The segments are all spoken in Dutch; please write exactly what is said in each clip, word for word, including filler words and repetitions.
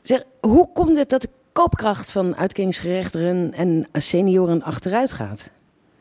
Zeg, hoe komt het dat de koopkracht van uitkeringsgerechtigden en senioren achteruit gaat?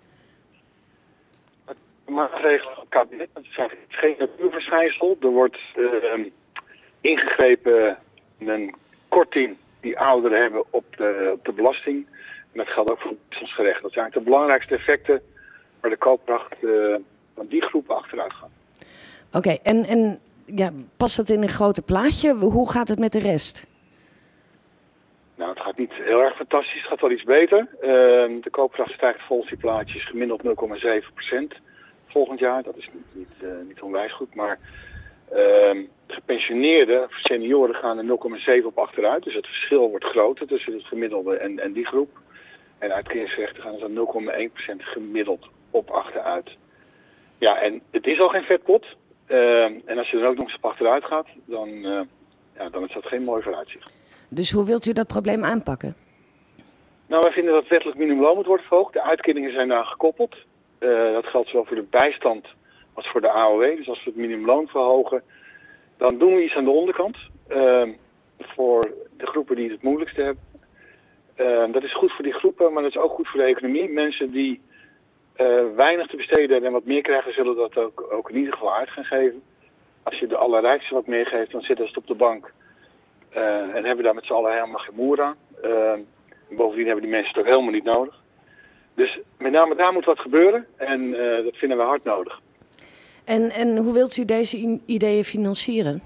Maatregelen van het kabinet, het is geen natuurverschijnsel. Er wordt uh, ingegrepen in een korting die ouderen hebben op de, op de belasting. En dat geldt ook voor het bijstandsgerecht. Dat zijn eigenlijk de belangrijkste effecten waar de koopkracht uh, van die groepen achteruit gaat. Oké, okay, en, en ja, past dat in een groter plaatje? Hoe gaat het met de rest? Nou, het gaat niet heel erg fantastisch. Het gaat wel iets beter. Uh, de koopkracht stijgt volgens die plaatjes gemiddeld nul komma zeven procent volgend jaar. Dat is niet, niet, uh, niet onwijs goed, maar uh, gepensioneerden, senioren gaan er nul komma zeven op achteruit. Dus het verschil wordt groter tussen het gemiddelde en, en die groep. En uitkeringsgerechten gaan er dan nul komma één procent gemiddeld op achteruit. Ja, en het is al geen vetpot. Uh, en als je er ook nog eens op achteruit gaat, dan, uh, ja, dan is dat geen mooi vooruitzicht. Dus hoe wilt u dat probleem aanpakken? Nou, wij vinden dat het wettelijk minimumloon moet worden verhoogd. De uitkeringen zijn daar gekoppeld. Uh, dat geldt zowel voor de bijstand als voor de A O W. Dus als we het minimumloon verhogen, dan doen we iets aan de onderkant. Uh, voor de groepen die het moeilijkste hebben. Uh, dat is goed voor die groepen, maar dat is ook goed voor de economie. Mensen die uh, weinig te besteden hebben en wat meer krijgen, zullen dat ook, ook in ieder geval uit gaan geven. Als je de allerrijkste wat meer geeft, dan zitten ze op de bank. Uh, en hebben daar met z'n allen helemaal geen moer aan. Uh, bovendien hebben die mensen het ook helemaal niet nodig. Dus met name daar moet wat gebeuren en uh, dat vinden we hard nodig. En, en hoe wilt u deze ideeën financieren?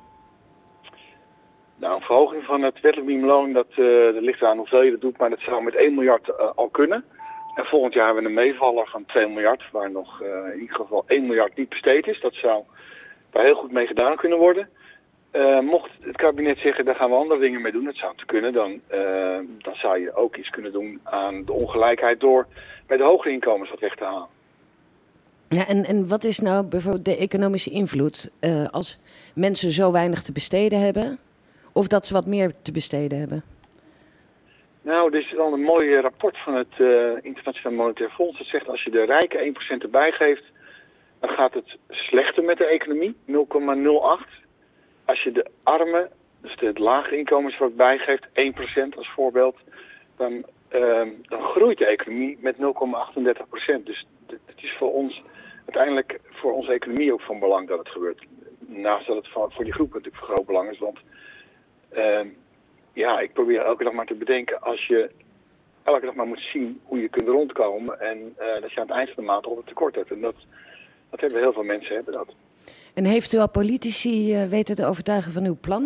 Nou, een verhoging van het wettelijk minimumloon, dat, uh, dat ligt aan hoeveel je dat doet, maar dat zou met één miljard uh, al kunnen. En volgend jaar hebben we een meevaller van twee miljard, waar nog uh, in ieder geval één miljard niet besteed is. Dat zou daar heel goed mee gedaan kunnen worden. Uh, mocht het kabinet zeggen, daar gaan we andere dingen mee doen, dat zou te kunnen, dan, uh, dan zou je ook iets kunnen doen aan de ongelijkheid door bij de hogere inkomens wat weg te halen. Ja, en, en wat is nou bijvoorbeeld de economische invloed uh, als mensen zo weinig te besteden hebben, of dat ze wat meer te besteden hebben? Nou, er is wel een mooi rapport van het uh, Internationaal Monetair Fonds. Dat zegt als je de rijken één procent erbij geeft, dan gaat het slechter met de economie, nul komma nul acht. Als je de armen, dus de lage inkomens wat bijgeeft, één procent als voorbeeld, dan, uh, dan groeit de economie met nul komma achtendertig procent. Dus het is voor ons uiteindelijk voor onze economie ook van belang dat het gebeurt. Naast dat het voor die groep natuurlijk van groot belang is. Want uh, ja, ik probeer elke dag maar te bedenken, als je elke dag maar moet zien hoe je kunt rondkomen en uh, dat je aan het eind van de maand al een tekort hebt. En dat, dat hebben heel veel mensen hebben dat. En heeft u al politici uh, weten te overtuigen van uw plan?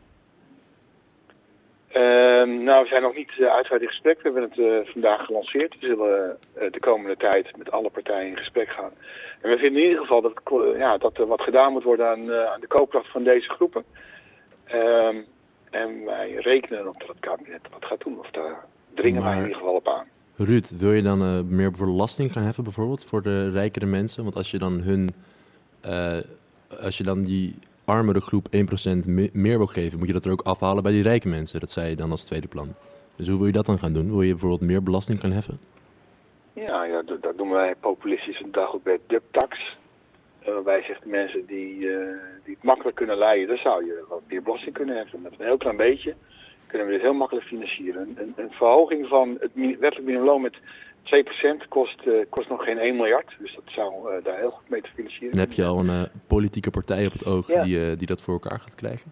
Uh, nou, we zijn nog niet uh, uitgebreid in gesprek. We hebben het uh, vandaag gelanceerd. We zullen uh, de komende tijd met alle partijen in gesprek gaan. En we vinden in ieder geval dat, uh, ja, dat er wat gedaan moet worden aan, uh, aan de koopkracht van deze groepen. Uh, en wij rekenen op dat het kabinet wat gaat doen. Of daar dringen maar wij in ieder geval op aan. Ruud, wil je dan uh, meer belasting gaan heffen bijvoorbeeld voor de rijkere mensen? Want als je dan hun... Uh, als je dan die armere groep één procent me- meer wil geven, moet je dat er ook afhalen bij die rijke mensen. Dat zei je dan als tweede plan. Dus hoe wil je dat dan gaan doen? Wil je bijvoorbeeld meer belasting gaan heffen? Ja, ja dat, dat doen wij populistisch een dag ook bij dubtax. Uh, waarbij zegt de mensen die, uh, die het makkelijk kunnen leiden, dan zou je wat meer belasting kunnen heffen. Met een heel klein beetje kunnen we dit heel makkelijk financieren. Een, een verhoging van het wettelijk minimumloon met twee procent kost, uh, kost nog geen één miljard. Dus dat zou uh, daar heel goed mee te financieren. En heb je al een uh, politieke partij op het oog ja. die, uh, die dat voor elkaar gaat krijgen?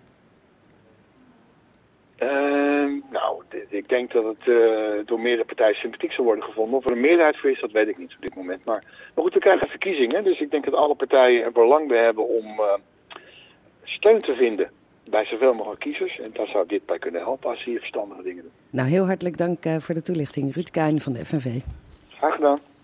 Uh, nou, dit, ik denk dat het uh, door meerdere partijen sympathiek zal worden gevonden. Of er een meerderheid voor is, dat weet ik niet op dit moment. Maar, maar goed, we krijgen verkiezingen. Dus ik denk dat alle partijen er belang bij hebben om uh, steun te vinden bij zoveel mogelijk kiezers. En daar zou dit bij kunnen helpen als ze hier verstandige dingen doen. Nou, heel hartelijk dank uh, voor de toelichting. Ruud Kuin van de F N V. Graag gedaan.